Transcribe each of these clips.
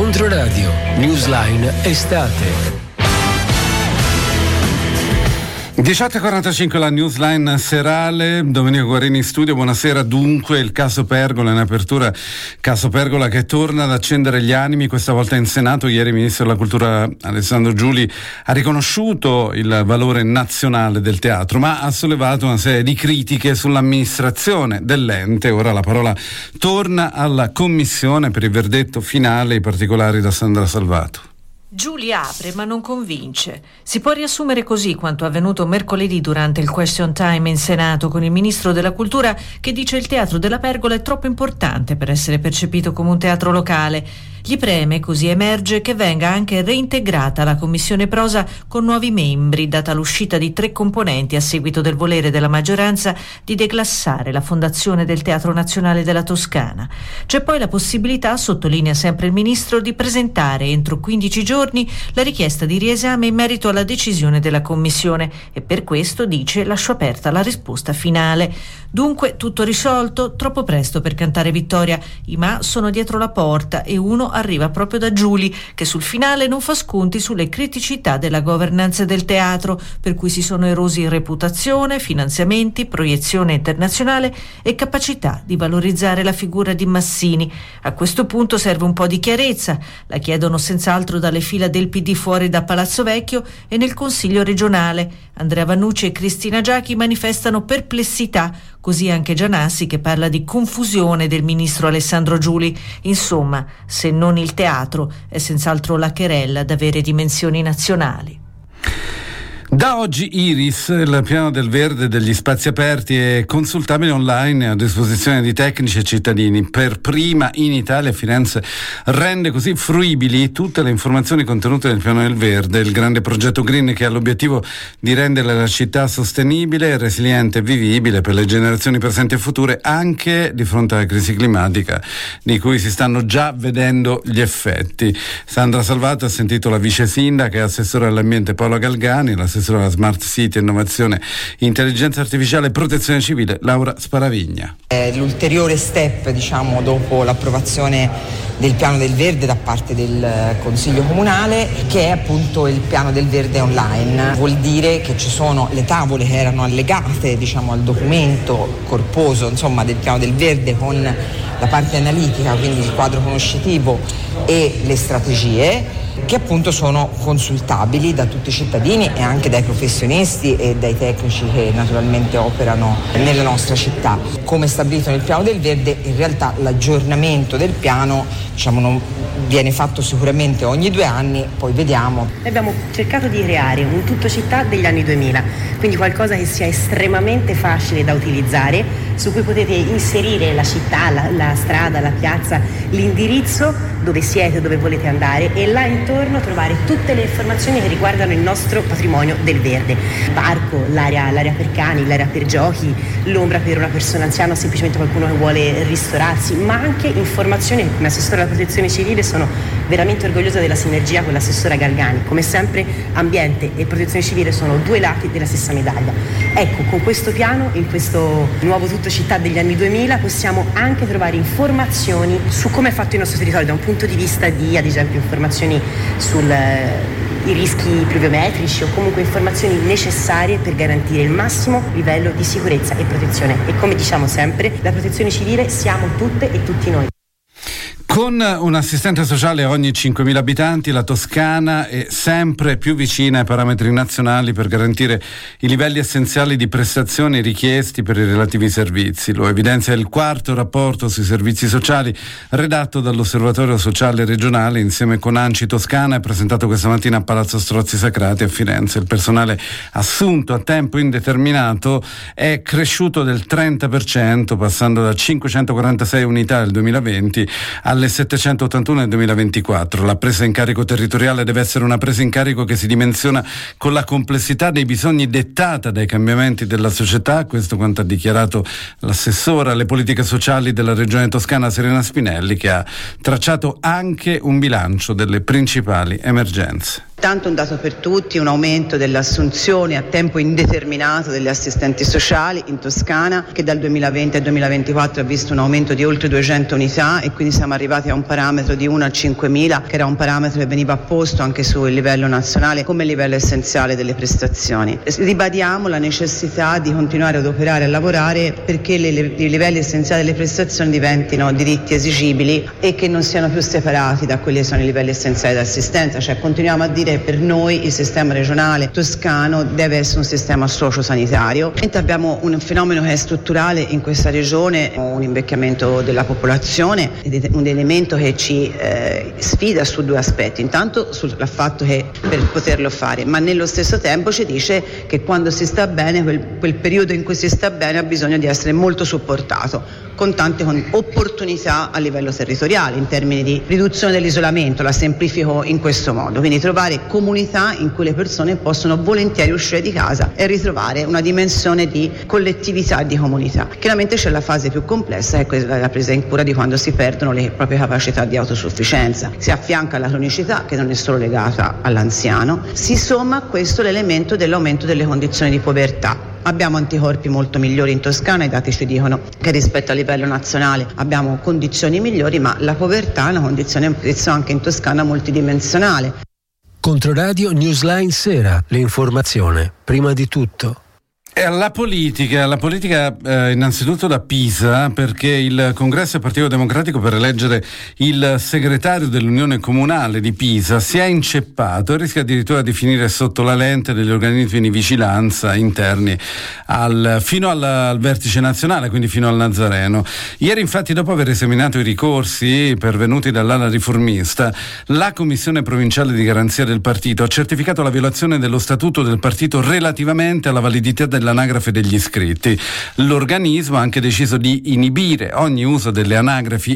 Controradio, Newsline Estate. 18.45 la Newsline serale, Domenico Guarini in studio, buonasera. Dunque il caso Pergola in apertura, caso Pergola che torna ad accendere gli animi, questa volta in Senato. Ieri il Ministro della Cultura Alessandro Giuli ha riconosciuto il valore nazionale del teatro, ma ha sollevato una serie di critiche sull'amministrazione dell'ente. Ora la parola torna alla Commissione per il verdetto finale, i particolari da Sandra Salvato. Giuli apre ma non convince. Si può riassumere così quanto avvenuto mercoledì durante il question time in Senato con il Ministro della Cultura che dice il Teatro della Pergola è troppo importante per essere percepito come un teatro locale. Gli preme, così emerge, che venga anche reintegrata la Commissione Prosa con nuovi membri, data l'uscita di 3 componenti a seguito del volere della maggioranza di declassare la Fondazione del Teatro Nazionale della Toscana. C'è poi la possibilità, sottolinea sempre il Ministro, di presentare entro 15 giorni la richiesta di riesame in merito alla decisione della Commissione e per questo, dice, lascio aperta la risposta finale. Dunque tutto risolto, troppo presto per cantare vittoria. I ma sono dietro la porta e uno arriva proprio da Giuli, che sul finale non fa sconti sulle criticità della governance del teatro, per cui si sono erosi reputazione, finanziamenti, proiezione internazionale e capacità di valorizzare la figura di Massini. A questo punto serve un po' di chiarezza, la chiedono senz'altro dalle fila del PD fuori da Palazzo Vecchio e nel Consiglio regionale. Andrea Vannucci e Cristina Giachi manifestano perplessità, così anche Gianassi che parla di confusione del ministro Alessandro Giuli. Insomma, se non il teatro, è senz'altro la querella ad avere dimensioni nazionali. Da oggi Iris, il piano del verde degli spazi aperti, è consultabile online a disposizione di tecnici e cittadini. Per prima in Italia Firenze rende così fruibili tutte le informazioni contenute nel piano del verde, il grande progetto green che ha l'obiettivo di rendere la città sostenibile, resiliente e vivibile per le generazioni presenti e future, anche di fronte alla crisi climatica di cui si stanno già vedendo gli effetti. Sandra Salvato ha sentito la vice sindaca e assessore all'ambiente Paola Galgani, l'assessore alla Smart City, Innovazione, Intelligenza Artificiale e Protezione Civile Laura Sparavigna. L'ulteriore step, dopo l'approvazione del piano del verde da parte del Consiglio Comunale, che è appunto il piano del verde online. Vuol dire che ci sono le tavole che erano allegate al documento corposo del piano del verde con la parte analitica, quindi il quadro conoscitivo e le strategie, che appunto sono consultabili da tutti i cittadini e anche dai professionisti e dai tecnici che naturalmente operano nella nostra città. Come stabilito nel piano del verde, in realtà l'aggiornamento del piano non viene fatto sicuramente ogni 2 anni, poi vediamo. Noi abbiamo cercato di creare un tutto città degli anni 2000, quindi qualcosa che sia estremamente facile da utilizzare, su cui potete inserire la città, la strada, la piazza, l'indirizzo, dove siete, dove volete andare, e là intorno trovare tutte le informazioni che riguardano il nostro patrimonio del verde. Parco, l'area per cani, l'area per giochi, l'ombra per una persona anziana o semplicemente qualcuno che vuole ristorarsi, ma anche informazioni che come assessore alla protezione civile sono veramente orgogliosa della sinergia con l'assessora Galgani. Come sempre ambiente e protezione civile sono 2 lati della stessa medaglia. Ecco, con questo piano, in questo nuovo tutto città degli anni 2000, possiamo anche trovare informazioni su come è fatto il nostro territorio da un punto di vista di, ad esempio, informazioni sui rischi pluviometrici o comunque informazioni necessarie per garantire il massimo livello di sicurezza e protezione. E come diciamo sempre, la protezione civile siamo tutte e tutti noi. Con un assistente sociale a ogni 5.000 abitanti, la Toscana è sempre più vicina ai parametri nazionali per garantire i livelli essenziali di prestazioni richiesti per i relativi servizi. Lo evidenzia il 4º rapporto sui servizi sociali redatto dall'Osservatorio Sociale Regionale insieme con ANCI Toscana e presentato questa mattina a Palazzo Strozzi Sacrati a Firenze. Il personale assunto a tempo indeterminato è cresciuto del 30%, passando da 546 unità nel 2020 alle 781 nel 2024. La presa in carico territoriale deve essere una presa in carico che si dimensiona con la complessità dei bisogni dettata dai cambiamenti della società. Questo quanto ha dichiarato l'assessora alle politiche sociali della Regione Toscana Serena Spinelli, che ha tracciato anche un bilancio delle principali emergenze. Tanto un dato per tutti, un aumento delle assunzioni a tempo indeterminato degli assistenti sociali in Toscana, che dal 2020 al 2024 ha visto un aumento di oltre 200 unità e quindi siamo arrivati a un parametro di 1 a 5.000, che era un parametro che veniva posto anche sul livello nazionale come livello essenziale delle prestazioni. Ribadiamo la necessità di continuare ad operare e a lavorare perché i livelli essenziali delle prestazioni diventino diritti esigibili e che non siano più separati da quelli che sono i livelli essenziali dell'assistenza, cioè continuiamo a dire per noi il sistema regionale toscano deve essere un sistema sociosanitario. Abbiamo un fenomeno che è strutturale in questa regione, un invecchiamento della popolazione, ed è un elemento che ci sfida su due aspetti. Intanto sul fatto che per poterlo fare, ma nello stesso tempo ci dice che quando si sta bene, quel periodo in cui si sta bene ha bisogno di essere molto supportato, con tante opportunità a livello territoriale in termini di riduzione dell'isolamento, la semplifico in questo modo, quindi trovare comunità in cui le persone possono volentieri uscire di casa e ritrovare una dimensione di collettività e di comunità. Chiaramente c'è la fase più complessa, che è quella della presa in cura di quando si perdono le proprie capacità di autosufficienza. Si affianca alla cronicità, che non è solo legata all'anziano, si somma a questo l'elemento dell'aumento delle condizioni di povertà. Abbiamo anticorpi molto migliori in Toscana, i dati ci dicono che rispetto a livello nazionale abbiamo condizioni migliori, ma la povertà è una condizione anche in Toscana multidimensionale. Controradio Newsline Sera, l'informazione prima di tutto. La politica innanzitutto da Pisa, perché il Congresso del Partito Democratico per eleggere il segretario dell'Unione Comunale di Pisa si è inceppato e rischia addirittura di finire sotto la lente degli organismi di vigilanza interni fino al vertice nazionale, quindi fino al Nazareno. Ieri infatti, dopo aver esaminato i ricorsi pervenuti dall'ala riformista, la Commissione Provinciale di Garanzia del Partito ha certificato la violazione dello Statuto del Partito relativamente alla validità dell'anagrafe degli iscritti. L'organismo ha anche deciso di inibire ogni uso delle anagrafi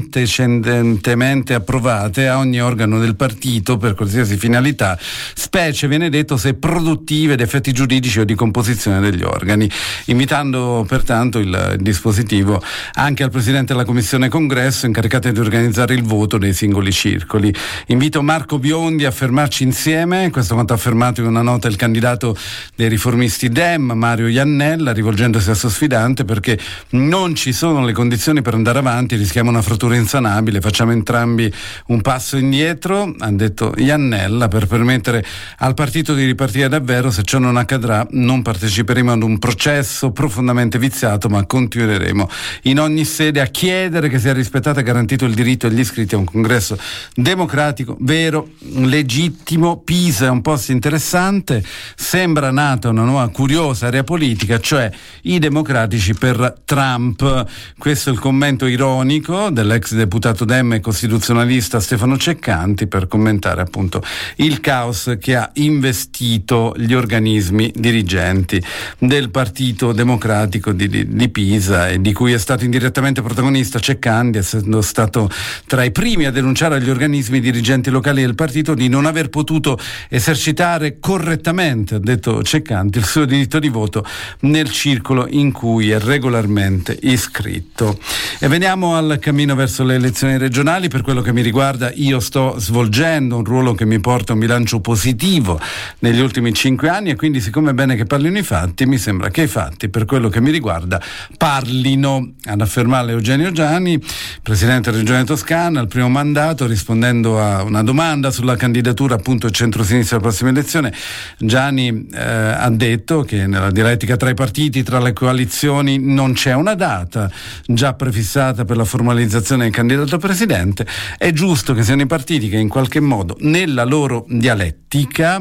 antecedentemente approvate a ogni organo del partito per qualsiasi finalità, specie viene detto se produttive di effetti giuridici o di composizione degli organi, invitando pertanto il dispositivo anche al Presidente della Commissione Congresso incaricata di organizzare il voto dei singoli circoli. Invito Marco Biondi a fermarci insieme, questo quanto ha affermato in una nota il candidato dei riformisti Dem, Mario Iannella, rivolgendosi al suo sfidante, perché non ci sono le condizioni per andare avanti, rischiamo una frattura insanabile, facciamo entrambi un passo indietro, ha detto Iannella, per permettere al partito di ripartire davvero. Se ciò non accadrà non parteciperemo ad un processo profondamente viziato, ma continueremo in ogni sede a chiedere che sia rispettato e garantito il diritto degli iscritti a un congresso democratico, vero, legittimo. Pisa è un posto interessante, sembra nata una nuova curiosa area politica, cioè i democratici per Trump. Questo è il commento ironico dell'ex deputato Dem e costituzionalista Stefano Ceccanti per commentare appunto il caos che ha investito gli organismi dirigenti del Partito Democratico di Pisa, e di cui è stato indirettamente protagonista Ceccanti, essendo stato tra i primi a denunciare agli organismi dirigenti locali del partito di non aver potuto esercitare correttamente, ha detto Ceccanti, il suo diritto di voto nel circolo in cui è regolarmente iscritto. E veniamo al cammino verso le elezioni regionali. Per quello che mi riguarda, io sto svolgendo un ruolo che mi porta a un bilancio positivo negli ultimi 5 anni, e quindi, siccome è bene che parlino i fatti, mi sembra che i fatti, per quello che mi riguarda, parlino. Ad affermare Eugenio Giani, presidente della Regione Toscana, al primo mandato, rispondendo a una domanda sulla candidatura appunto centro-sinistra alla prossima elezione. Giani ha detto che nella dialettica tra i partiti, tra le coalizioni, non c'è una data già prefissata per la formalizzazione del candidato presidente. È giusto che siano i partiti che in qualche modo nella loro dialettica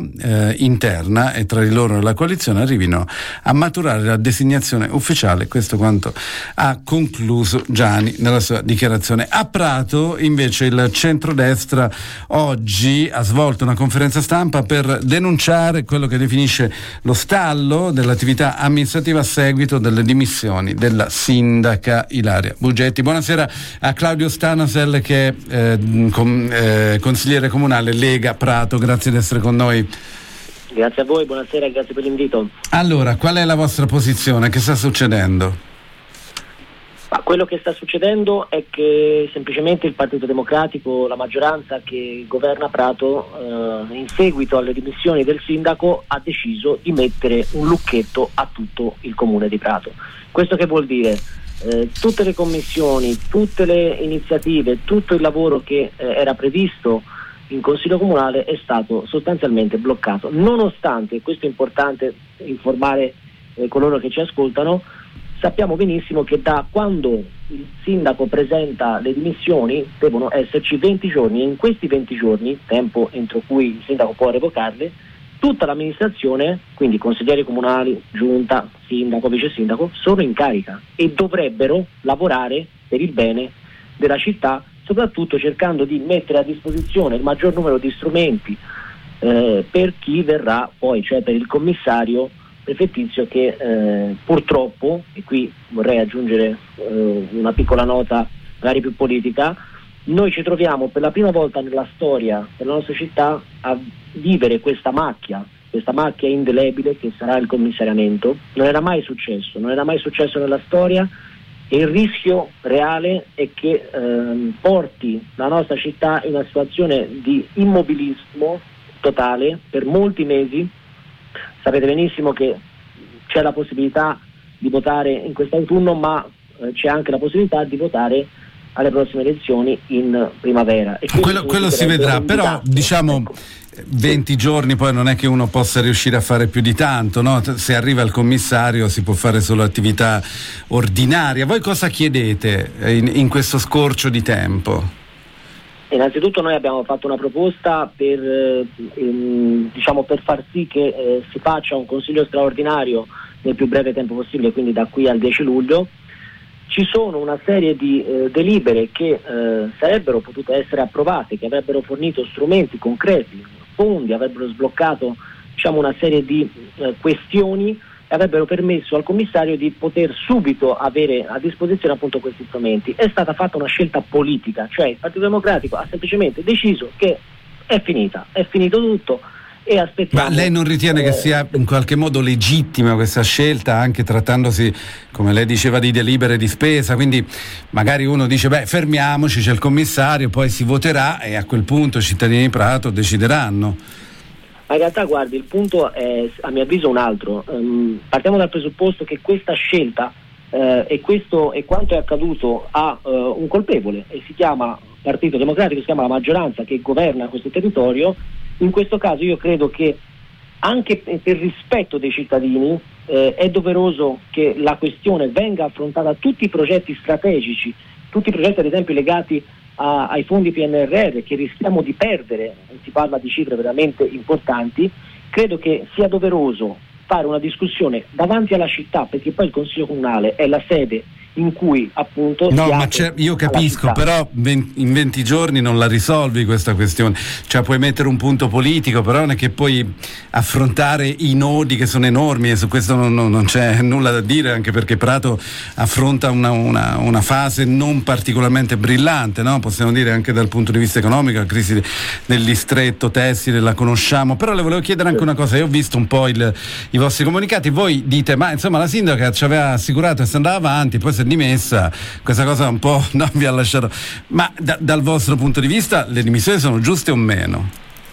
interna e tra di loro e la coalizione arrivino a maturare la designazione ufficiale. Questo quanto ha concluso Giani nella sua dichiarazione. A Prato invece il centrodestra oggi ha svolto una conferenza stampa per denunciare quello che definisce lo stallo dell'attività amministrativa a seguito delle dimissioni della sindaca Ilaria Bugetti. Buonasera a Claudio Stanasel, che è consigliere comunale Lega Prato, grazie di essere con noi. Grazie a voi, buonasera e grazie per l'invito. Allora, qual è la vostra posizione? Che sta succedendo? Ma quello che sta succedendo è che semplicemente il Partito Democratico, la maggioranza che governa Prato, in seguito alle dimissioni del sindaco ha deciso di mettere un lucchetto a tutto il comune di Prato. Questo che vuol dire? Tutte le commissioni, tutte le iniziative, tutto il lavoro che era previsto in Consiglio Comunale è stato sostanzialmente bloccato, nonostante, questo è importante informare coloro che ci ascoltano, sappiamo benissimo che da quando il sindaco presenta le dimissioni devono esserci 20 giorni e in questi 20 giorni, tempo entro cui il sindaco può revocarle, tutta l'amministrazione, quindi consiglieri comunali, giunta, sindaco, vice sindaco, sono in carica e dovrebbero lavorare per il bene della città, soprattutto cercando di mettere a disposizione il maggior numero di strumenti per chi verrà poi, cioè per il commissario prefettizio che purtroppo, e qui vorrei aggiungere una piccola nota magari più politica, noi ci troviamo per la prima volta nella storia della nostra città a vivere questa macchia indelebile che sarà il commissariamento. Non era mai successo nella storia e il rischio reale è che porti la nostra città in una situazione di immobilismo totale per molti mesi. Sapete benissimo che c'è la possibilità di votare in quest'autunno, ma c'è anche la possibilità di votare alle prossime elezioni in primavera. E quello si vedrà, però diciamo, ecco, 20 giorni poi non è che uno possa riuscire a fare più di tanto, no? Se arriva il commissario si può fare solo attività ordinaria. Voi cosa chiedete in questo scorcio di tempo? Innanzitutto noi abbiamo fatto una proposta per far sì che si faccia un consiglio straordinario nel più breve tempo possibile, quindi da qui al 10 luglio. Ci sono una serie di delibere che sarebbero potute essere approvate, che avrebbero fornito strumenti concreti, fondi, avrebbero sbloccato una serie di questioni e avrebbero permesso al commissario di poter subito avere a disposizione appunto questi strumenti. È stata fatta una scelta politica, cioè il Partito Democratico ha semplicemente deciso che è finito tutto e aspettiamo. Ma lei non ritiene che sia in qualche modo legittima questa scelta, anche trattandosi, come lei diceva, di delibere di spesa? Quindi magari uno dice fermiamoci, c'è il commissario, poi si voterà e a quel punto i cittadini di Prato decideranno. Ma in realtà, guardi, il punto è a mio avviso un altro. Partiamo dal presupposto che questa scelta e quanto è accaduto ha un colpevole e si chiama Partito Democratico, si chiama la maggioranza che governa questo territorio. In questo caso io credo che anche per rispetto dei cittadini è doveroso che la questione venga affrontata, tutti i progetti strategici, tutti i progetti ad esempio legati ai fondi PNRR che rischiamo di perdere, si parla di cifre veramente importanti. Credo che sia doveroso fare una discussione davanti alla città, perché poi il Consiglio Comunale è la sede in cui appunto io capisco, però in 20 giorni non la risolvi questa questione, cioè puoi mettere un punto politico, però non è che puoi affrontare i nodi che sono enormi e su questo non c'è nulla da dire, anche perché Prato affronta una fase non particolarmente brillante, no? Possiamo dire anche dal punto di vista economico, la crisi del distretto tessile la conosciamo. Però le volevo chiedere anche una cosa, io ho visto un po' i vostri comunicati, voi dite ma insomma la sindaca ci aveva assicurato e si andava avanti, poi si è dimessa, questa cosa un po' non vi ha lasciato, ma dal vostro punto di vista le dimissioni sono giuste o meno?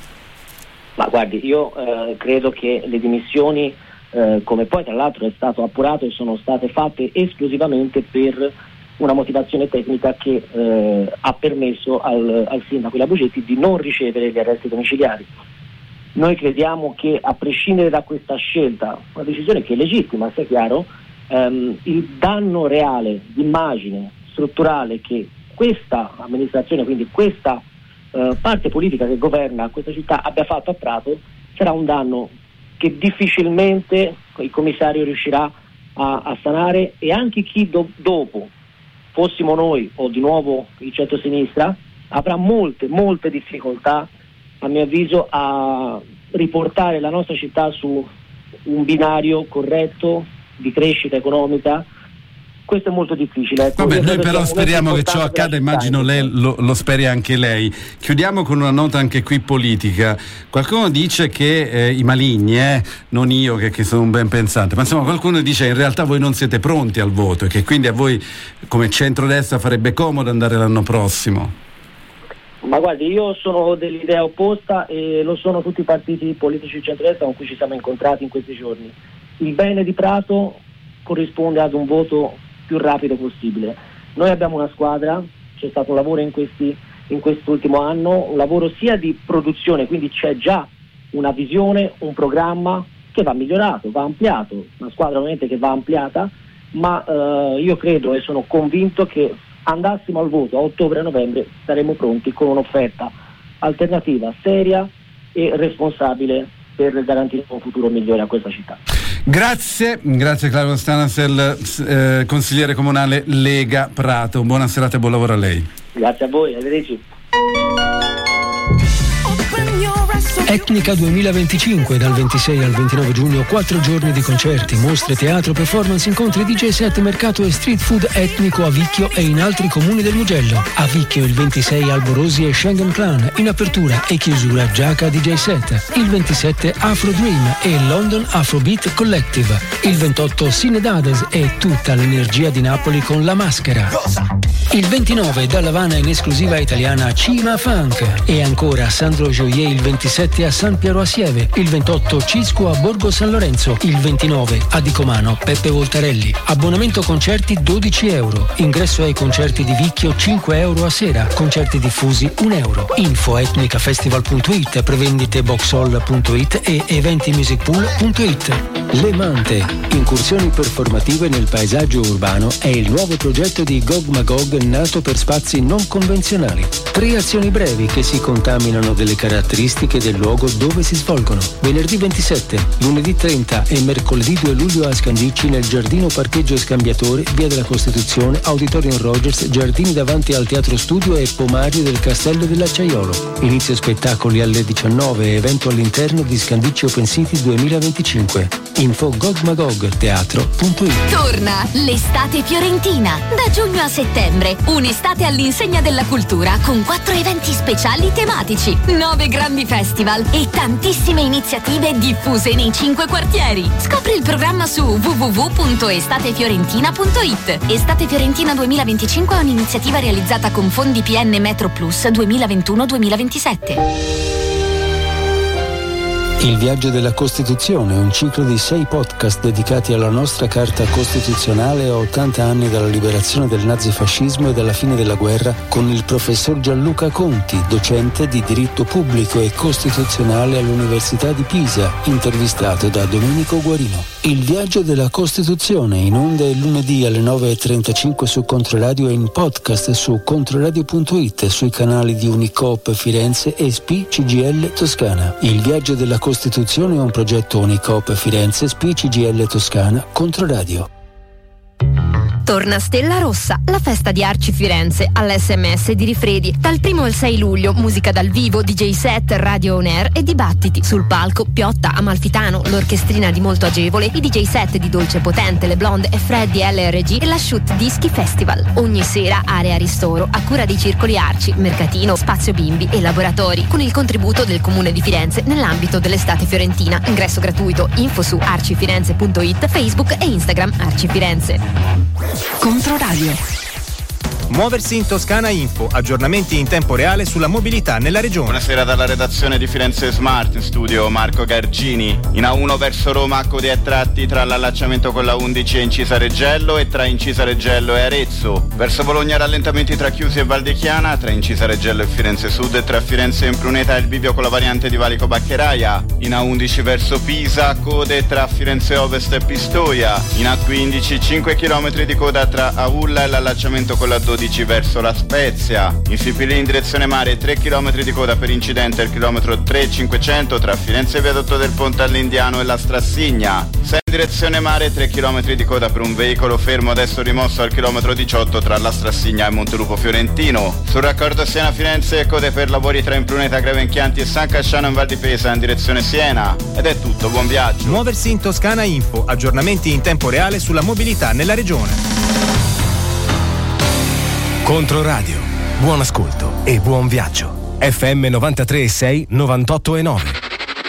Ma guardi, io credo che le dimissioni, come poi tra l'altro è stato appurato, sono state fatte esclusivamente per una motivazione tecnica che ha permesso al sindaco Labugetti di non ricevere gli arresti domiciliari. Noi crediamo che, a prescindere da questa scelta, una decisione che è legittima, sia chiaro, il danno reale d'immagine strutturale che questa amministrazione, quindi questa parte politica che governa questa città abbia fatto a Prato, sarà un danno che difficilmente il commissario riuscirà a sanare, e anche chi dopo, fossimo noi o di nuovo il centro-sinistra, avrà molte difficoltà, a mio avviso, a riportare la nostra città su un binario corretto di crescita economica questo è molto difficile. Vabbè, noi però speriamo che ciò accada, immagino lei lo speri anche lei. Chiudiamo con una nota anche qui politica. Qualcuno dice che i maligni, non io che sono un ben pensante, ma insomma qualcuno dice in realtà voi non siete pronti al voto e che quindi a voi come centrodestra farebbe comodo andare l'anno prossimo. Ma guardi, io sono dell'idea opposta e lo sono tutti i partiti politici di centrodestra con cui ci siamo incontrati in questi giorni. Il bene di Prato corrisponde ad un voto più rapido possibile. Noi abbiamo una squadra, c'è stato un lavoro in quest'ultimo anno, un lavoro sia di produzione, quindi c'è già una visione, un programma che va migliorato, va ampliato, una squadra ovviamente che va ampliata, ma io credo e sono convinto che andassimo al voto a ottobre-novembre saremo pronti con un'offerta alternativa, seria e responsabile per garantire un futuro migliore a questa città. Grazie Claudio Stanasel, consigliere comunale Lega Prato. Buona serata e buon lavoro a lei. Grazie a voi, arrivederci. Etnica 2025, dal 26 al 29 giugno, 4 giorni di concerti, mostre, teatro, performance, incontri, DJ set, mercato e street food etnico a Vicchio e in altri comuni del Mugello. A Vicchio il 26 Alborosi e Schengen Clan, in apertura e chiusura Giaca DJ set. Il 27 Afro Dream e London Afrobeat Collective. Il 28 Cinedades e tutta l'energia di Napoli con La Maschera. Il 29 dalla Havana in esclusiva italiana Cima Funk. E ancora Sandro Gioier il 27 a San Piero Asieve, il 28 Cisco a Borgo San Lorenzo, il 29 a Dicomano Peppe Voltarelli. Abbonamento concerti €12. Ingresso ai concerti di Vicchio €5 a sera, concerti diffusi €1. Info etnicafestival.it, prevendite boxhall.it e eventimusicpool.it. Le Mante, incursioni performative nel paesaggio urbano, è il nuovo progetto di Gog Magog nato per spazi non convenzionali. 3 azioni brevi che si contaminano delle caratteristiche del luogo dove si svolgono. Venerdì 27, lunedì 30 e mercoledì 2 luglio a Scandicci nel giardino parcheggio e scambiatore, via della Costituzione, Auditorium Rogers, giardini davanti al Teatro Studio e pomario del Castello dell'Acciaiolo. Inizio spettacoli alle 19, evento all'interno di Scandicci Open City 2025. Info gogmagogteatro.it. Torna l'estate fiorentina. Da giugno a settembre, un'estate all'insegna della cultura con 4 eventi speciali tematici, 9 grandi festival e tantissime iniziative diffuse nei 5 quartieri. Scopri il programma su www.estatefiorentina.it. Estate Fiorentina 2025 è un'iniziativa realizzata con fondi PN Metro Plus 2021-2027. Il viaggio della Costituzione, un ciclo di 6 podcast dedicati alla nostra Carta Costituzionale a 80 anni dalla liberazione del nazifascismo e dalla fine della guerra, con il professor Gianluca Conti, docente di diritto pubblico e costituzionale all'Università di Pisa, intervistato da Domenico Guarino. Il viaggio della Costituzione, in onda il lunedì alle 9.35 su Controradio e in podcast su controradio.it, sui canali di Unicoop Firenze e SPI CGIL Toscana. Il viaggio della Costituzione è un progetto Unicoop Firenze, SPI CGIL Toscana, Controradio. Torna Stella Rossa, la festa di Arci Firenze all'SMS di Rifredi. Dal 1 al 6 luglio, musica dal vivo, DJ set, radio on air e dibattiti. Sul palco Piotta, Amalfitano, l'orchestrina di Molto Agevole, i DJ set di Dolce Potente, Le Blonde e Freddy LRG e la Shoot Dischi Festival. Ogni sera area ristoro a cura dei circoli Arci, mercatino, spazio bimbi e laboratori, con il contributo del Comune di Firenze nell'ambito dell'estate fiorentina. Ingresso gratuito, info su arcifirenze.it, Facebook e Instagram Arci Firenze. Controradio. Muoversi in Toscana Info, aggiornamenti in tempo reale sulla mobilità nella regione. Buonasera dalla redazione di Firenze Smart, in studio Marco Gargini. In A1 verso Roma, code a tratti tra l'allacciamento con la 11 e Incisa Reggello e tra Incisa Reggello e Arezzo. Verso Bologna rallentamenti tra Chiusi e Valdechiana, tra Incisa Reggello e Firenze Sud e tra Firenze e Impruneta e il bivio con la variante di Valico Baccheraia. In A11 verso Pisa, code tra Firenze Ovest e Pistoia. In A15 5 km di coda tra Aulla e l'allacciamento con la 12 verso La Spezia. In Sipili in direzione mare 3 km di coda per incidente al chilometro 3,500 tra Firenze Viadotto del Ponte all'Indiano e la Strassigna. 6 in direzione mare 3 km di coda per un veicolo fermo adesso rimosso al chilometro 18 tra la Strassigna e Montelupo Fiorentino. Sul raccordo Siena-Firenze code per lavori tra Impruneta, Grevenchianti e San Casciano in Val di Pesa in direzione Siena. Ed è tutto, buon viaggio. Muoversi in Toscana Info, aggiornamenti in tempo reale sulla mobilità nella regione. Controradio. Buon ascolto e buon viaggio. FM 93.6, 98.9.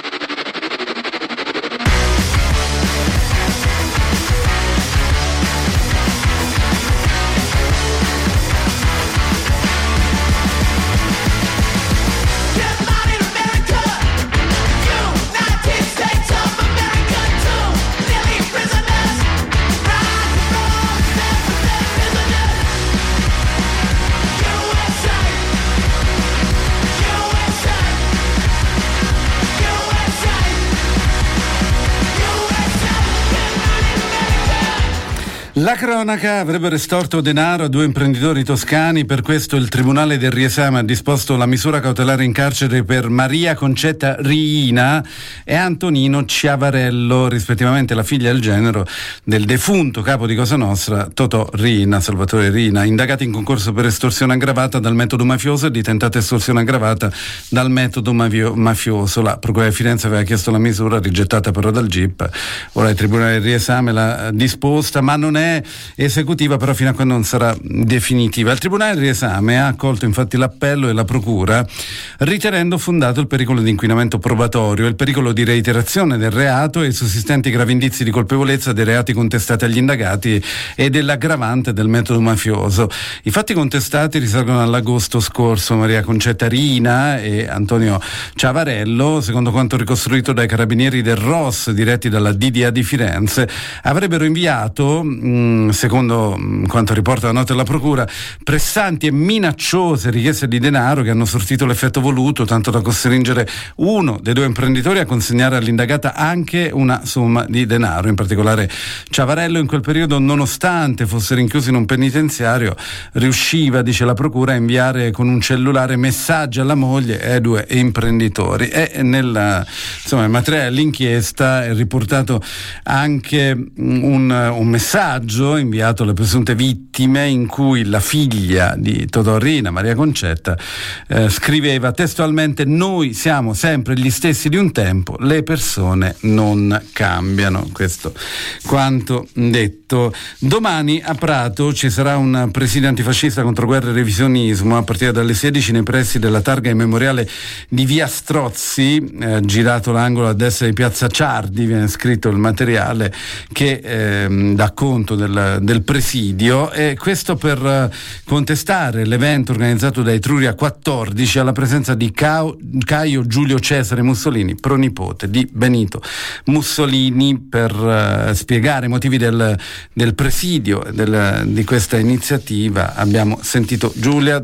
La cronaca: avrebbero estorto denaro a 2 imprenditori toscani, per questo il Tribunale del Riesame ha disposto la misura cautelare in carcere per Maria Concetta Riina e Antonino Ciavarello, rispettivamente la figlia e il genero del defunto capo di Cosa Nostra Totò Riina, Salvatore Riina, indagati in concorso per estorsione aggravata dal metodo mafioso e di tentata estorsione aggravata dal metodo mafioso. La Procura di Firenze aveva chiesto la misura, rigettata però dal GIP. Ora il Tribunale del Riesame l'ha disposta, ma non è esecutiva, però fino a quando non sarà definitiva. Il Tribunale del Riesame ha accolto infatti l'appello e la Procura, ritenendo fondato il pericolo di inquinamento probatorio, il pericolo di reiterazione del reato e i sussistenti gravi indizi di colpevolezza dei reati contestati agli indagati e dell'aggravante del metodo mafioso. I fatti contestati risalgono all'agosto scorso. Maria Concetta Riina e Antonio Ciavarello, secondo quanto ricostruito dai carabinieri del ROS diretti dalla DDA di Firenze, avrebbero inviato, secondo quanto riporta la nota della Procura, pressanti e minacciose richieste di denaro che hanno sortito l'effetto voluto, tanto da costringere uno dei 2 imprenditori a consegnare all'indagata anche una somma di denaro. In particolare Ciavarello in quel periodo, nonostante fosse rinchiuso in un penitenziario, riusciva, dice la Procura, a inviare con un cellulare messaggi alla moglie e ai 2 imprenditori. E nel materiale dell'inchiesta è riportato anche un messaggio inviato alle presunte vittime in cui la figlia di Totò Riina, Maria Concetta, scriveva testualmente: noi siamo sempre gli stessi di un tempo, le persone non cambiano. Questo quanto detto. Domani a Prato ci sarà un presidio antifascista contro guerra e revisionismo a partire dalle 16 nei pressi della targa immemoriale di via Strozzi, girato l'angolo a destra di piazza Ciardi, viene scritto il materiale che dà conto del presidio, e questo per contestare l'evento organizzato da Etruria 14 alla presenza di Caio Giulio Cesare Mussolini, pronipote di Benito Mussolini. Per spiegare i motivi del presidio di questa iniziativa abbiamo sentito Giulia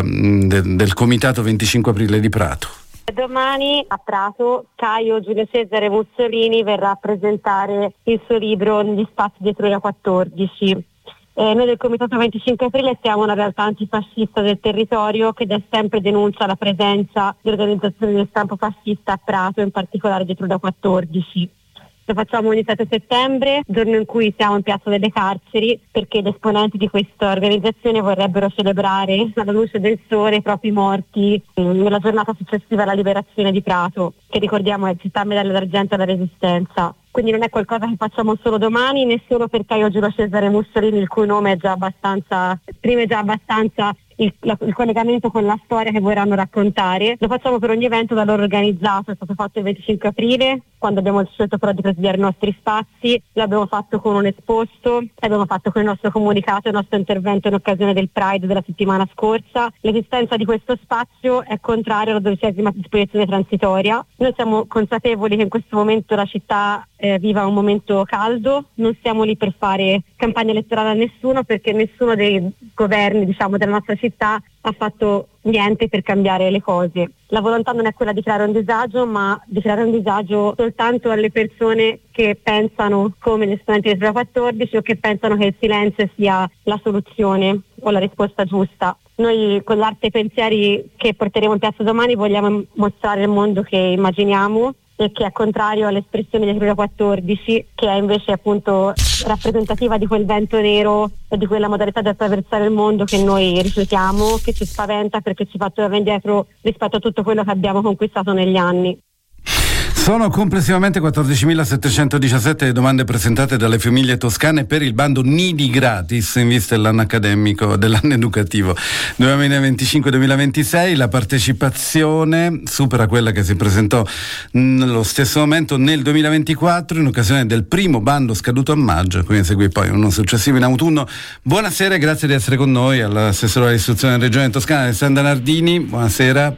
del Comitato 25 Aprile di Prato. Domani a Prato Caio Giulio Cesare Mussolini verrà a presentare il suo libro Negli spazi di Etruria 14. Noi del Comitato 25 Aprile siamo una realtà antifascista del territorio che da sempre denuncia la presenza di organizzazioni di stampo fascista a Prato, in particolare di Etruria 14. Lo facciamo ogni 7 settembre, giorno in cui siamo in Piazza delle Carceri, perché gli esponenti di questa organizzazione vorrebbero celebrare alla luce del sole i propri morti nella giornata successiva alla liberazione di Prato, che ricordiamo è città medaglia d'argento alla Resistenza. Quindi non è qualcosa che facciamo solo domani, né solo per Caio Giulio Cesare Mussolini, il cui nome esprime già abbastanza il collegamento con la storia che vorranno raccontare. Lo facciamo per ogni evento da loro organizzato. È stato fatto il 25 aprile, quando abbiamo scelto però di presidiare i nostri spazi, l'abbiamo fatto con un esposto, l'abbiamo fatto con il nostro comunicato, il nostro intervento in occasione del Pride della settimana scorsa. L'esistenza di questo spazio è contraria alla 12ª disposizione transitoria. Noi siamo consapevoli che in questo momento la città viva un momento caldo, non siamo lì per fare campagna elettorale a nessuno, perché nessuno dei governi, della nostra città ha fatto niente per cambiare le cose. La volontà non è quella di creare un disagio, ma di creare un disagio soltanto alle persone che pensano come gli esponenti del 2014 o che pensano che il silenzio sia la soluzione o la risposta giusta. Noi con l'arte e i pensieri che porteremo in piazza domani vogliamo mostrare il mondo che immaginiamo e che è contrario all'espressione del 2014, che è invece appunto rappresentativa di quel vento nero e di quella modalità di attraversare il mondo che noi rifiutiamo, che ci spaventa perché ci fa tornare indietro rispetto a tutto quello che abbiamo conquistato negli anni. Sono complessivamente 14.717 le domande presentate dalle famiglie toscane per il bando Nidi Gratis in vista dell'anno accademico, dell'anno educativo 2025-2026. La partecipazione supera quella che si presentò nello stesso momento nel 2024 in occasione del primo bando scaduto a maggio, quindi seguì poi uno successivo in autunno. Buonasera e grazie di essere con noi all'assessore all'istruzione della Regione Toscana Alessandra Nardini. Buonasera.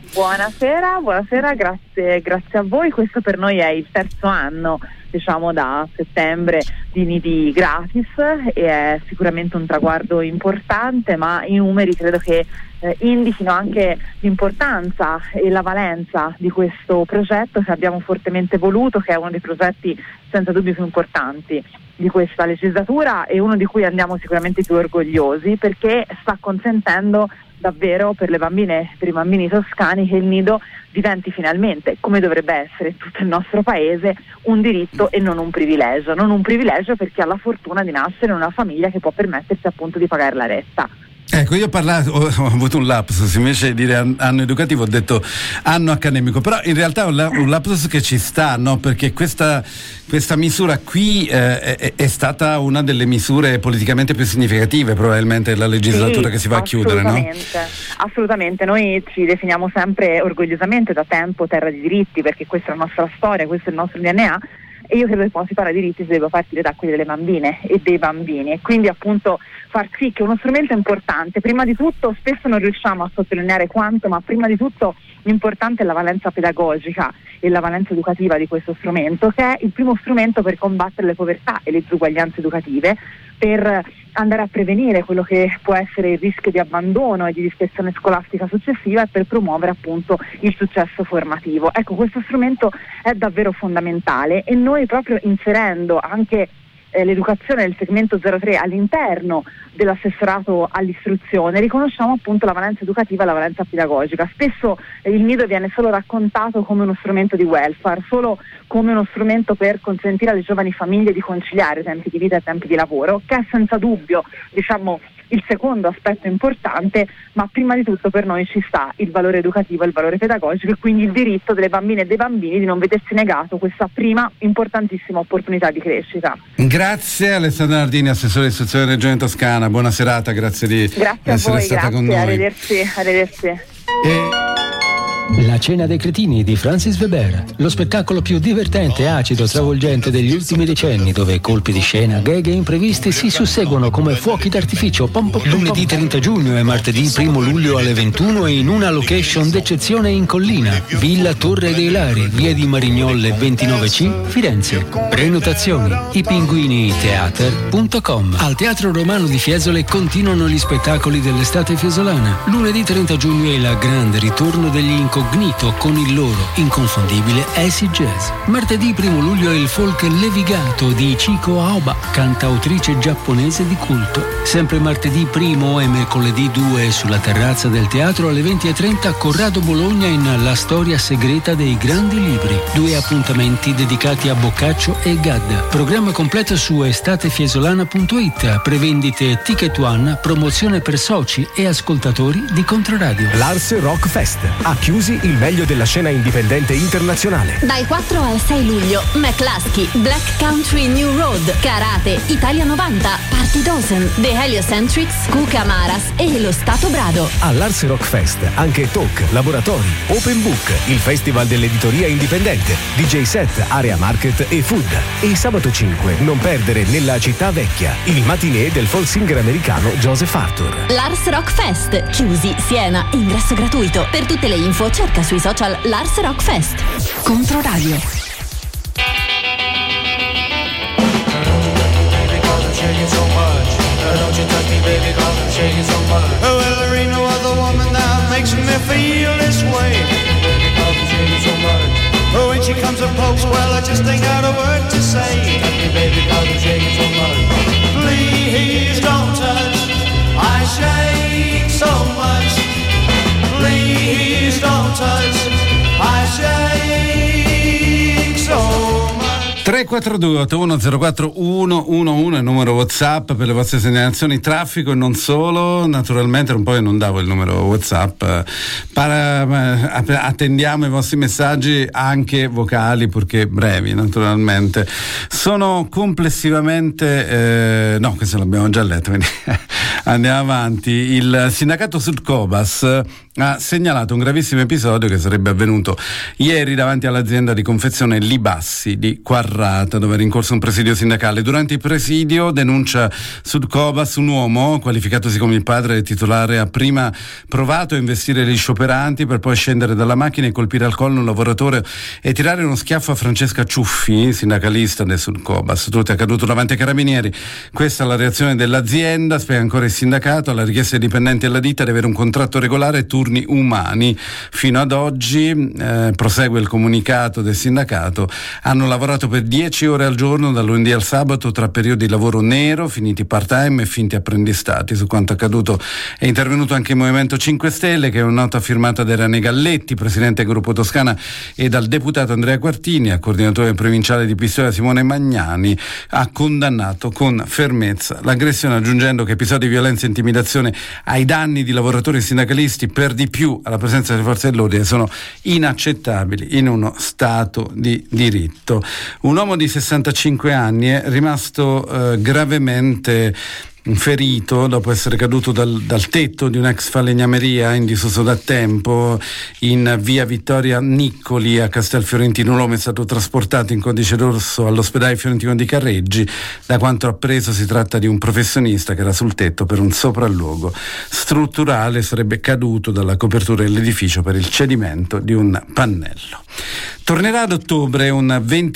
Buonasera, grazie a voi. Questo per noi è il terzo anno, diciamo, da settembre di Nidi Gratis e è sicuramente un traguardo importante, ma i numeri credo che indichino anche l'importanza e la valenza di questo progetto che abbiamo fortemente voluto, che è uno dei progetti senza dubbio più importanti di questa legislatura e uno di cui andiamo sicuramente più orgogliosi, perché sta consentendo davvero per le bambine e per i bambini toscani che il nido diventi finalmente, come dovrebbe essere in tutto il nostro paese, un diritto e non un privilegio. Non un privilegio per chi ha la fortuna di nascere in una famiglia che può permettersi appunto di pagare la retta. Ecco, io ho avuto un lapsus, invece di dire anno educativo ho detto anno accademico, però in realtà è un lapsus che ci sta, no? Perché questa misura qui è stata una delle misure politicamente più significative probabilmente della legislatura che si va a chiudere, no? Assolutamente, noi ci definiamo sempre orgogliosamente da tempo terra di diritti, perché questa è la nostra storia, questo è il nostro DNA. E io credo che quando si parla di diritti si deve partire da quelli delle bambine e dei bambini, e quindi appunto far sì che uno strumento importante, prima di tutto spesso non riusciamo a sottolineare quanto, ma prima di tutto l'importante è la valenza pedagogica e la valenza educativa di questo strumento, che è il primo strumento per combattere le povertà e le disuguaglianze educative, per andare a prevenire quello che può essere il rischio di abbandono e di dispersione scolastica successiva e per promuovere appunto il successo formativo. Ecco, questo strumento è davvero fondamentale e noi, proprio inserendo anche l'educazione del segmento 03 all'interno dell'assessorato all'istruzione, riconosciamo appunto la valenza educativa e la valenza pedagogica. Spesso il nido viene solo raccontato come uno strumento di welfare, solo come uno strumento per consentire alle giovani famiglie di conciliare tempi di vita e tempi di lavoro, che è senza dubbio, diciamo, il secondo aspetto importante, ma prima di tutto per noi ci sta il valore educativo e il valore pedagogico, e quindi il diritto delle bambine e dei bambini di non vedersi negato questa prima importantissima opportunità di crescita. Grazie Alessandra Nardini, assessore all'istruzione della Regione Toscana, buona serata, grazie di essere stata con noi. Arrivederci. La cena dei cretini di Francis Weber, lo spettacolo più divertente, acido, travolgente degli ultimi decenni, dove colpi di scena, gag e imprevisti si susseguono come fuochi d'artificio. Lunedì 30 giugno e martedì 1 luglio alle 21 e in una location d'eccezione in collina, Villa Torre dei Lari, via di Marignolle 29C, Firenze. Prenotazioni ipinguiniteater.com. Al Teatro Romano di Fiesole continuano gli spettacoli dell'estate fiesolana. Lunedì 30 giugno è il grande ritorno degli Incognito con il loro inconfondibile acid jazz. Martedì 1 luglio è il folk levigato di Chiko Aoba, cantautrice giapponese di culto. Sempre martedì 1 e mercoledì 2 sulla terrazza del teatro alle 20:30 Corrado Bologna in La storia segreta dei grandi libri. 2 appuntamenti dedicati a Boccaccio e Gadda. Programma completo su estatefiesolana.it. Prevendite Ticket One, promozione per soci e ascoltatori di Controradio. L'Ars Rock Fest ha chiuso il meglio della scena indipendente internazionale. Dal 4 al 6 luglio, McCluskey, Black Country New Road, Karate, Italia 90, Party Dozen, The Heliocentrics, Cuca Maras e lo Stato Brado. All'Ars Rock Fest anche talk, laboratori, open book, il festival dell'editoria indipendente, DJ set, area market e food. E sabato 5 non perdere nella città vecchia il matinee del folk singer americano Joseph Arthur. L'Ars Rock Fest, Chiusi, Siena, ingresso gratuito. Per tutte le info cerca sui social l'Ars Rock Fest. Controradio. When she comes and pokes, well, I just ain't got a word to say. Please don't touch, I shake so much. Please don't touch, I shake so much. 342-8104-111 il numero WhatsApp per le vostre segnalazioni traffico e non solo. Naturalmente un po' io non davo il numero WhatsApp, attendiamo i vostri messaggi anche vocali, purché brevi naturalmente. Sono complessivamente no, questo l'abbiamo già letto, quindi andiamo avanti. Il sindacato Sudcobas ha segnalato un gravissimo episodio che sarebbe avvenuto ieri davanti all'azienda di confezione Libassi di Quarrata, dove era in corso un presidio sindacale. Durante il presidio, denuncia Sudcobas, un uomo qualificatosi come il padre del titolare ha prima provato a investire gli scioperanti per poi scendere dalla macchina e colpire al collo un lavoratore e tirare uno schiaffo a Francesca Ciuffi, sindacalista del Sudcobas. Tutto è accaduto davanti ai carabinieri. Questa è la reazione dell'azienda, spiega ancora il sindacato, alla richiesta dei dipendenti della ditta di avere un contratto regolare e turni umani. Fino ad oggi, prosegue il comunicato del sindacato, hanno lavorato per 10 ore al giorno dal lunedì al sabato tra periodi di lavoro nero, finiti part-time e finti apprendistati. Su quanto accaduto è intervenuto anche il Movimento 5 Stelle, che è una nota firmata da Irene Galletti, presidente del gruppo Toscana, e dal deputato Andrea Quartini, coordinatore provinciale di Pistoia Simone Magnani, ha condannato con fermezza l'aggressione, aggiungendo che episodi di violenza e intimidazione ai danni di lavoratori e sindacalisti, per di più alla presenza delle forze dell'ordine, sono inaccettabili in uno Stato di diritto. Un uomo di 65 anni è rimasto gravemente ferito dopo essere caduto dal tetto di un'ex falegnameria in disuso da tempo in via Vittoria Niccoli a Castelfiorentino. L'uomo è stato trasportato in codice rosso all'ospedale fiorentino di Carreggi. Da quanto appreso si tratta di un professionista che era sul tetto per un sopralluogo strutturale, sarebbe caduto dalla copertura dell'edificio per il cedimento di un pannello. Tornerà ad ottobre un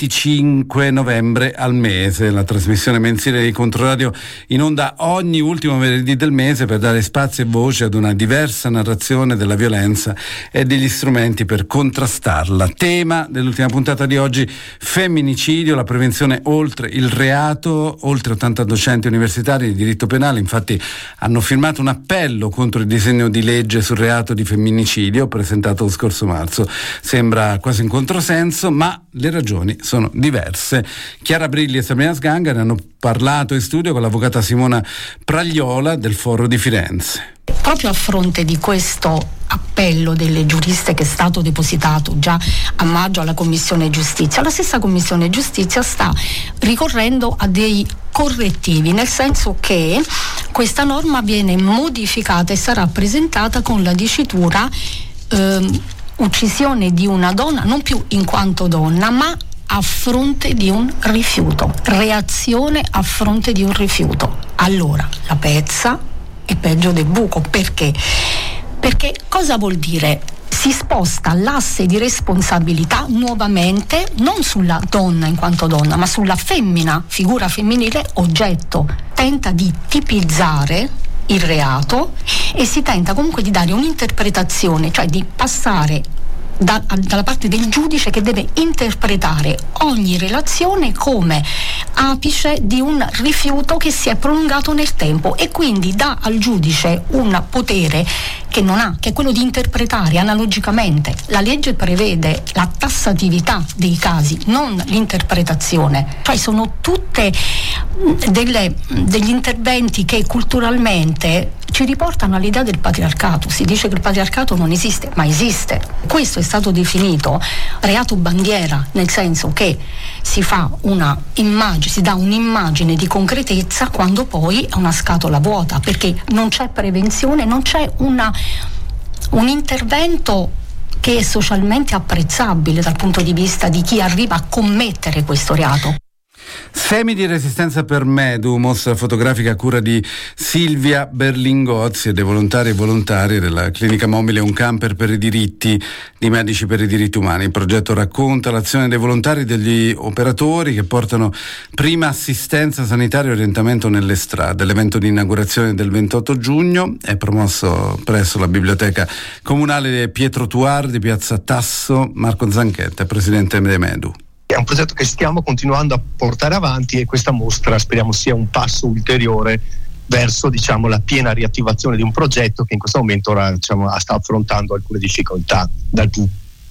25 novembre al mese la trasmissione mensile di Controradio, in onda ogni ultimo venerdì del mese, per dare spazio e voce ad una diversa narrazione della violenza e degli strumenti per contrastarla. Tema dell'ultima puntata di oggi: femminicidio, la prevenzione oltre il reato. Oltre 80 docenti universitari di diritto penale infatti hanno firmato un appello contro il disegno di legge sul reato di femminicidio presentato lo scorso marzo. Sembra quasi un controsenso, ma le ragioni sono diverse. Chiara Brilli e Sabrina Sganga ne hanno parlato in studio con l'avvocata Simona Pragliola del Foro di Firenze. Proprio a fronte di questo appello delle giuriste che è stato depositato già a maggio alla Commissione Giustizia, la stessa Commissione Giustizia sta ricorrendo a dei correttivi, nel senso che questa norma viene modificata e sarà presentata con la dicitura uccisione di una donna non più in quanto donna, ma a fronte di un rifiuto, reazione a fronte di un rifiuto. Allora la pezza è peggio del buco. Perché? Perché cosa vuol dire? Si sposta l'asse di responsabilità nuovamente non sulla donna in quanto donna, ma sulla femmina, figura femminile, oggetto. Tenta di tipizzare il reato e si tenta comunque di dare un'interpretazione, cioè di passare dalla parte del giudice che deve interpretare ogni relazione come apice di un rifiuto che si è prolungato nel tempo, e quindi dà al giudice un potere che non ha, che è quello di interpretare analogicamente. La legge prevede la tassatività dei casi, non l'interpretazione. Cioè sono tutte degli interventi che culturalmente ci riportano all'idea del patriarcato. Si dice che il patriarcato non esiste, ma esiste. Questo è stato definito reato bandiera, nel senso che si fa una immagine, si dà un'immagine di concretezza quando poi è una scatola vuota, perché non c'è prevenzione, non c'è un intervento che è socialmente apprezzabile dal punto di vista di chi arriva a commettere questo reato. Semi di resistenza per Medu, mostra fotografica a cura di Silvia Berlingozzi e dei volontari e volontarie della clinica mobile Un Camper per i diritti di Medici per i diritti umani. Il progetto racconta l'azione dei volontari e degli operatori che portano prima assistenza sanitaria e orientamento nelle strade. L'evento di inaugurazione del 28 giugno è promosso presso la biblioteca comunale Pietro Tuar di Piazza Tasso. Marco Zanchetta, presidente di Medu. È un progetto che stiamo continuando a portare avanti e questa mostra speriamo sia un passo ulteriore verso, diciamo, la piena riattivazione di un progetto che in questo momento ora, diciamo, sta affrontando alcune difficoltà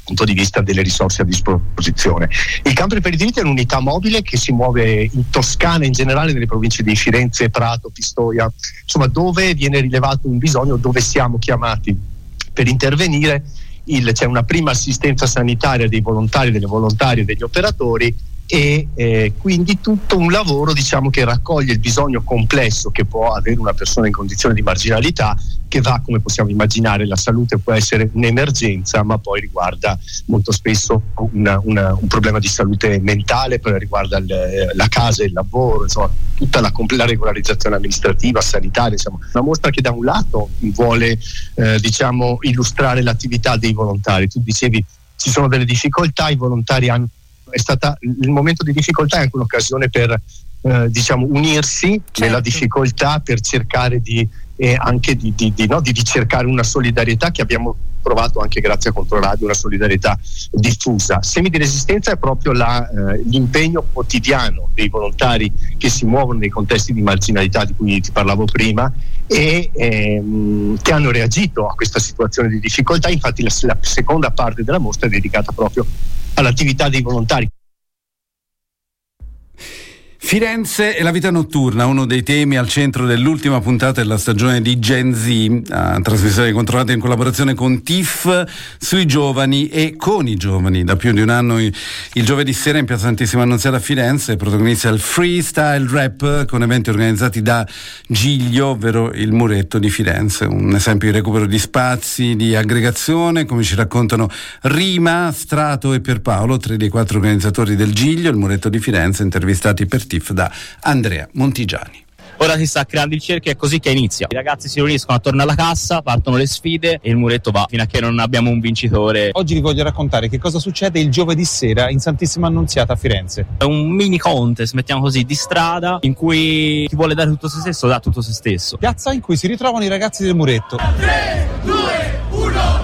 punto di vista delle risorse a disposizione. Il campo per i diritti è un'unità mobile che si muove in Toscana, in generale nelle province di Firenze, Prato, Pistoia, insomma dove viene rilevato un bisogno, dove siamo chiamati per intervenire. C'è una prima assistenza sanitaria dei volontari, delle volontarie e degli operatori, e quindi tutto un lavoro, diciamo, che raccoglie il bisogno complesso che può avere una persona in condizione di marginalità, che va, come possiamo immaginare, la salute può essere un'emergenza, ma poi riguarda molto spesso un problema di salute mentale, poi riguarda la casa, il lavoro, insomma tutta la regolarizzazione amministrativa, sanitaria, insomma una mostra che da un lato vuole diciamo illustrare l'attività dei volontari. Tu dicevi ci sono delle difficoltà, i volontari hanno, il momento di difficoltà è anche un'occasione per diciamo unirsi nella difficoltà, per cercare di cercare una solidarietà che abbiamo provato anche grazie a Controradio, una solidarietà diffusa. Semi di Resistenza è proprio l'impegno quotidiano dei volontari che si muovono nei contesti di marginalità di cui ti parlavo prima e che hanno reagito a questa situazione di difficoltà. Infatti la seconda parte della mostra è dedicata proprio all'attività dei volontari. Firenze e la vita notturna, uno dei temi al centro dell'ultima puntata della stagione di Gen Z, trasmissione controllata in collaborazione con TIFF sui giovani e con i giovani. Da più di un anno il giovedì sera in Piazza Santissima Annunziata a Firenze protagonizza il freestyle rap con eventi organizzati da Giglio, ovvero il Muretto di Firenze. Un esempio di recupero di spazi, di aggregazione, come ci raccontano Rima, Strato e Pierpaolo, 3 dei 4 organizzatori del Giglio, il Muretto di Firenze, intervistati per TIFF da Andrea Montigiani. Ora si sta creando il cerchio, è così che inizia. I ragazzi si riuniscono attorno alla cassa, partono le sfide e il muretto va fino a che non abbiamo un vincitore. Oggi vi voglio raccontare che cosa succede il giovedì sera in Santissima Annunziata a Firenze. È un mini contest, mettiamo così, di strada, in cui chi vuole dare tutto se stesso dà tutto se stesso. Piazza in cui si ritrovano i ragazzi del muretto. 3, 2, 1,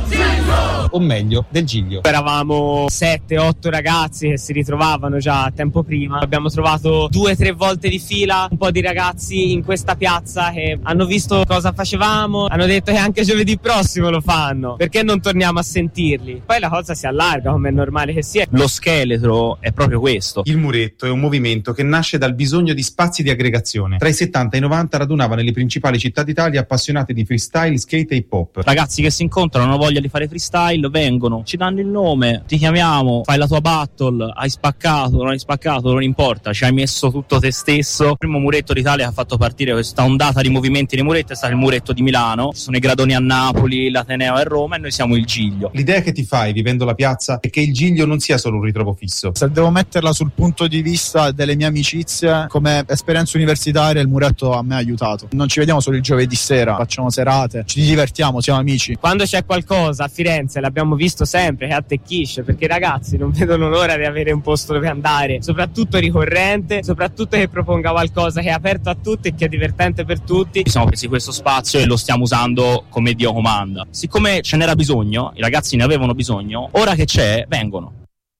o meglio del Giglio. Eravamo 7-8 ragazzi che si ritrovavano già tempo prima. Abbiamo trovato 2-3 volte di fila un po' di ragazzi in questa piazza che hanno visto cosa facevamo, hanno detto che anche giovedì prossimo lo fanno, perché non torniamo a sentirli? Poi la cosa si allarga, come è normale che sia. Lo scheletro è proprio questo. Il Muretto è un movimento che nasce dal bisogno di spazi di aggregazione. Tra i 70 e i 90 radunava nelle principali città d'Italia appassionati di freestyle, skate e hip hop. Ragazzi che si incontrano, hanno voglia di fare freestyle, vengono, ci danno il nome, ti chiamiamo, fai la tua battle, hai spaccato, non hai spaccato, non importa, ci hai messo tutto te stesso. Il primo muretto d'Italia che ha fatto partire questa ondata di movimenti di muretto è stato il muretto di Milano, ci sono i gradoni a Napoli, l'Ateneo a Roma e noi siamo il Giglio. L'idea che ti fai vivendo la piazza è che il Giglio non sia solo un ritrovo fisso. Se devo metterla sul punto di vista delle mie amicizie, come esperienza universitaria il muretto a me ha aiutato. Non ci vediamo solo il giovedì sera, facciamo serate, ci divertiamo, siamo amici. Quando c'è qualcosa a Firenze l'abbiamo visto sempre che attecchisce, perché i ragazzi non vedono l'ora di avere un posto dove andare, soprattutto ricorrente, soprattutto che proponga qualcosa che è aperto a tutti e che è divertente per tutti. Ci siamo presi questo spazio e lo stiamo usando come Dio comanda. Siccome ce n'era bisogno, i ragazzi ne avevano bisogno, ora che c'è, vengono.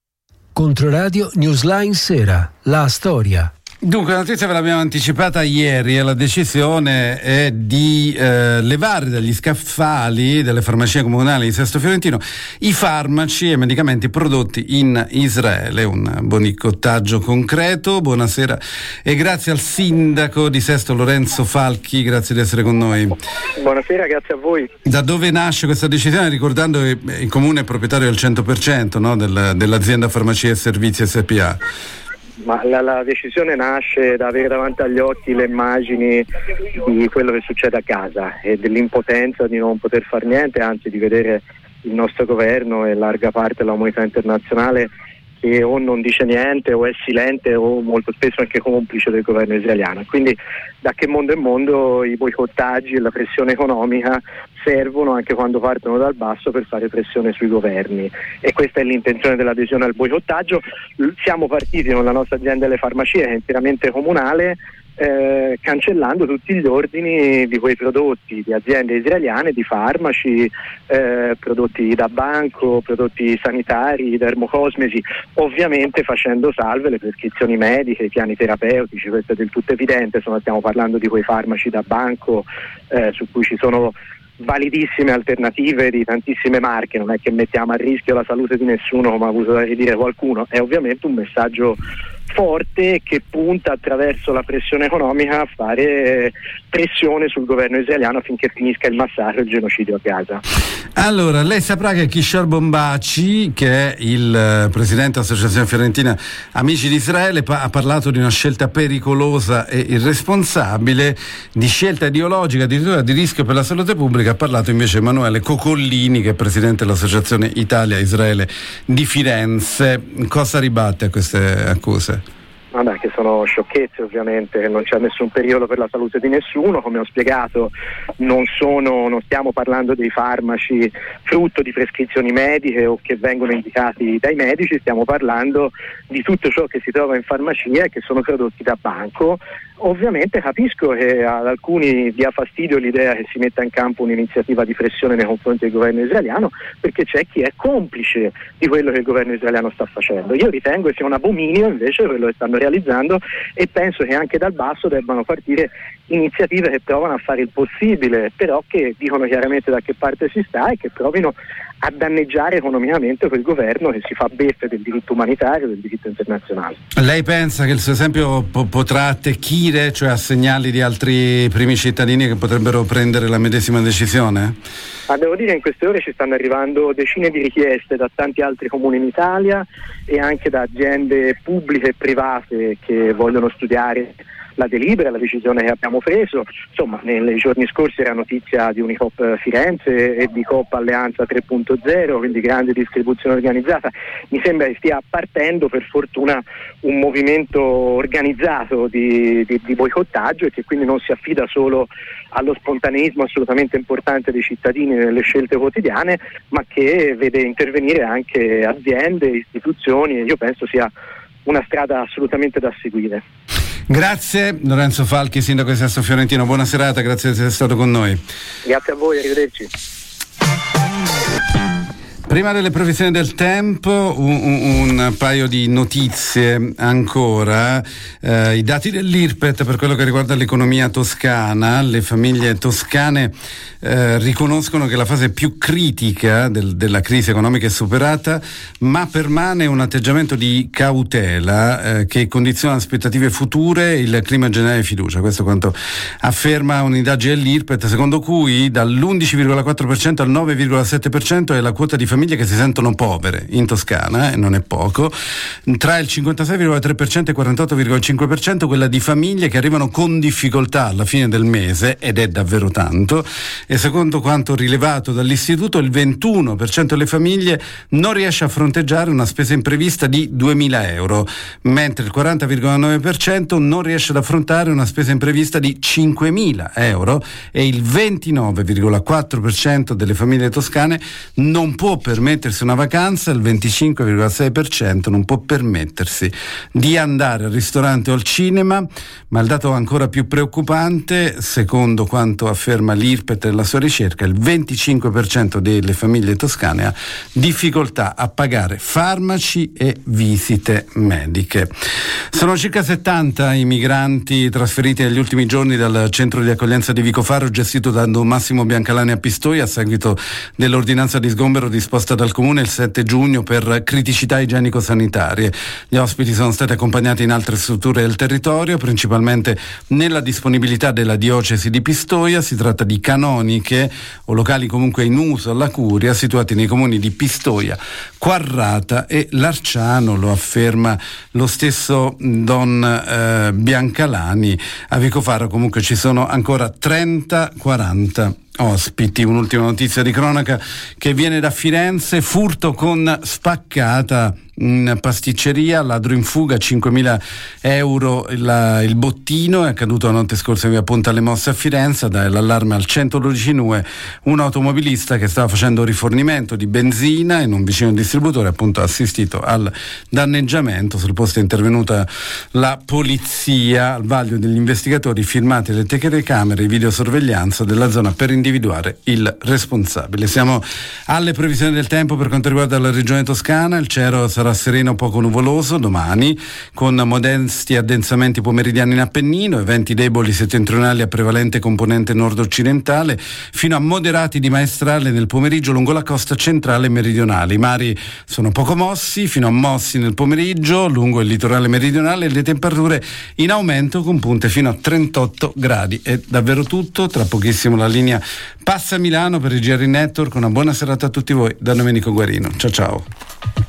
Controradio Newsline Sera, la storia. Dunque, la notizia ve l'abbiamo anticipata ieri e la decisione è di levare dagli scaffali delle farmacie comunali di Sesto Fiorentino i farmaci e medicamenti prodotti in Israele. Un boicottaggio concreto. Buonasera e grazie al sindaco di Sesto Lorenzo Falchi, grazie di essere con noi. Buonasera, grazie a voi. Da dove nasce questa decisione? Ricordando che il comune è proprietario del 100%, no, dell'azienda Farmacie e Servizi SPA. Ma la decisione nasce da avere davanti agli occhi le immagini di quello che succede a Gaza e dell'impotenza di non poter fare niente, anzi di vedere il nostro governo e larga parte della comunità internazionale che o non dice niente o è silente o molto spesso anche complice del governo israeliano. Quindi da che mondo è mondo i boicottaggi e la pressione economica servono anche quando partono dal basso per fare pressione sui governi, e questa è l'intenzione dell'adesione al boicottaggio. Siamo partiti con la nostra azienda delle farmacie, che è interamente comunale, cancellando tutti gli ordini di quei prodotti di aziende israeliane, di farmaci, prodotti da banco, prodotti sanitari, dermocosmesi, ovviamente facendo salve le prescrizioni mediche, i piani terapeutici. Questo è del tutto evidente, stiamo parlando di quei farmaci da banco su cui ci sono validissime alternative di tantissime marche, non è che mettiamo a rischio la salute di nessuno come ha avuto da ridire qualcuno, è ovviamente un messaggio forte che punta attraverso la pressione economica a fare pressione sul governo israeliano affinché finisca il massacro e il genocidio a Gaza. Allora, lei saprà che Kishore Bombaci, che è il presidente dell'Associazione Fiorentina Amici di Israele, ha parlato di una scelta pericolosa e irresponsabile, di scelta ideologica, addirittura di rischio per la salute pubblica. Ha parlato invece Emanuele Cocollini, che è presidente dell'Associazione Italia-Israele di Firenze. Cosa ribatte a queste accuse? Vabbè, che sono sciocchezze, ovviamente, che non c'è nessun pericolo per la salute di nessuno, come ho spiegato non stiamo parlando dei farmaci frutto di prescrizioni mediche o che vengono indicati dai medici, stiamo parlando di tutto ciò che si trova in farmacia e che sono prodotti da banco. Ovviamente capisco che ad alcuni dia fastidio l'idea che si metta in campo un'iniziativa di pressione nei confronti del governo israeliano, perché c'è chi è complice di quello che il governo israeliano sta facendo. Io ritengo che sia un abominio invece quello che stanno realizzando e penso che anche dal basso debbano partire iniziative che provano a fare il possibile, però che dicono chiaramente da che parte si sta e che provino a danneggiare economicamente quel governo che si fa beffe del diritto umanitario, del diritto internazionale. Lei pensa che il suo esempio potrà attecchire, cioè a segnali di altri primi cittadini che potrebbero prendere la medesima decisione? Ma devo dire che in queste ore ci stanno arrivando decine di richieste da tanti altri comuni in Italia e anche da aziende pubbliche e private che vogliono studiare la delibera, la decisione che abbiamo preso. Insomma, nei giorni scorsi era notizia di Unicoop Firenze e di Coop Alleanza 3.0, quindi grande distribuzione organizzata. Mi sembra che stia partendo per fortuna un movimento organizzato di boicottaggio e che quindi non si affida solo allo spontaneismo assolutamente importante dei cittadini nelle scelte quotidiane, ma che vede intervenire anche aziende, istituzioni, e io penso sia una strada assolutamente da seguire. Grazie Lorenzo Falchi, sindaco di Sesto Fiorentino, buona serata, grazie di essere stato con noi. Grazie a voi, arrivederci. Prima delle previsioni del tempo un paio di notizie ancora. I dati dell'IRPET per quello che riguarda l'economia toscana. Le famiglie toscane riconoscono che la fase più critica della crisi economica è superata, ma permane un atteggiamento di cautela che condiziona aspettative future e il clima generale di fiducia. Questo quanto afferma un'indagine dell'IRPET, secondo cui dall'11,4% al 9,7% è la quota di famiglie che si sentono povere in Toscana, e non è poco. Tra il 56,3% e il 48,5% quella di famiglie che arrivano con difficoltà alla fine del mese, ed è davvero tanto, e secondo quanto rilevato dall'istituto il 21% delle famiglie non riesce a fronteggiare una spesa imprevista di 2.000 euro, mentre il 40,9% non riesce ad affrontare una spesa imprevista di 5.000 euro e il 29,4% delle famiglie toscane non può permettersi una vacanza, il 25,6% non può permettersi di andare al ristorante o al cinema, ma il dato ancora più preoccupante, secondo quanto afferma l'IRPET nella sua ricerca, il 25% delle famiglie toscane ha difficoltà a pagare farmaci e visite mediche. Sono circa 70 i migranti trasferiti negli ultimi giorni dal centro di accoglienza di Vicofaro gestito da Don Massimo Biancalani a Pistoia a seguito dell'ordinanza di sgombero disposta dal Comune il 7 giugno per criticità igienico-sanitarie. Gli ospiti sono stati accompagnati in altre strutture del territorio, principalmente nella disponibilità della diocesi di Pistoia. Si tratta di canoniche o locali comunque in uso alla curia situati nei comuni di Pistoia, Quarrata e Larciano, lo afferma lo stesso Don Biancalani. A Vicofaro comunque ci sono ancora 30-40 ospiti. Un'ultima notizia di cronaca che viene da Firenze: furto con spaccata in pasticceria, ladro in fuga, 5.000 euro il bottino. È accaduto la notte scorsa in via Ponte alle Mosse a Firenze. Dà l'allarme al 112 NUE un automobilista che stava facendo rifornimento di benzina in un vicino distributore, appunto, ha assistito al danneggiamento. Sul posto è intervenuta la polizia. Al vaglio degli investigatori filmate le telecamere e videosorveglianza della zona per individuare il responsabile. Siamo alle previsioni del tempo per quanto riguarda la regione toscana. Il cielo sarà sarà sereno poco nuvoloso domani, con modesti addensamenti pomeridiani in Appennino, e venti deboli settentrionali a prevalente componente nord-occidentale, fino a moderati di maestrale nel pomeriggio lungo la costa centrale e meridionale. I mari sono poco mossi, fino a mossi nel pomeriggio lungo il litorale meridionale, e le temperature in aumento con punte fino a 38 gradi. È davvero tutto, tra pochissimo la linea passa a Milano per il GR Network. Una buona serata a tutti voi da Domenico Guarino. Ciao ciao.